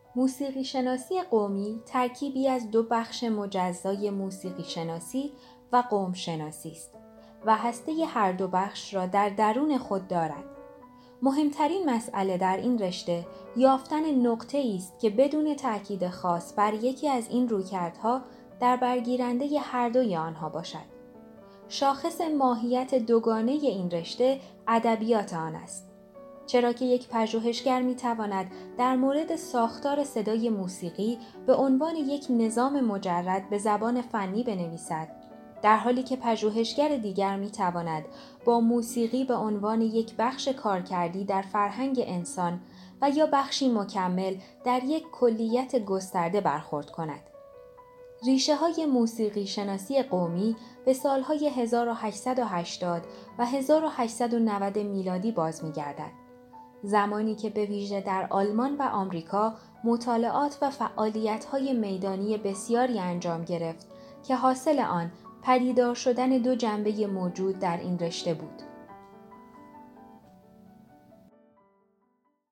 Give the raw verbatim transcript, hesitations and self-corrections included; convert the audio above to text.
موسیقی شناسی قومی ترکیبی از دو بخش مجزای موسیقی شناسی و قوم شناسی است و هسته هر دو بخش را در درون خود دارد. مهمترین مسئله در این رشته یافتن نقطه‌ای است که بدون تأکید خاص بر یکی از این رویکردها در برگیرنده هر دوی آنها باشد. شاخص ماهیت دوگانه این رشته ادبیات آن است. چرا که یک پژوهشگر می‌تواند در مورد ساختار صدای موسیقی به عنوان یک نظام مجرد به زبان فنی بنویسد، در حالی که پژوهشگر دیگر می‌تواند با موسیقی به عنوان یک بخش کارکردی در فرهنگ انسان و یا بخشی مکمل در یک کلیت گسترده برخورد کند. ریشه‌های موسیقی شناسی قومی به سالهای هزار و هشتصد و هشتاد و هزار و هشتصد و نود میلادی باز می‌گردد. زمانی که به ویژه در آلمان و آمریکا مطالعات و فعالیت‌های میدانی بسیاری انجام گرفت که حاصل آن پدیدار شدن دو جنبه موجود در این رشته بود.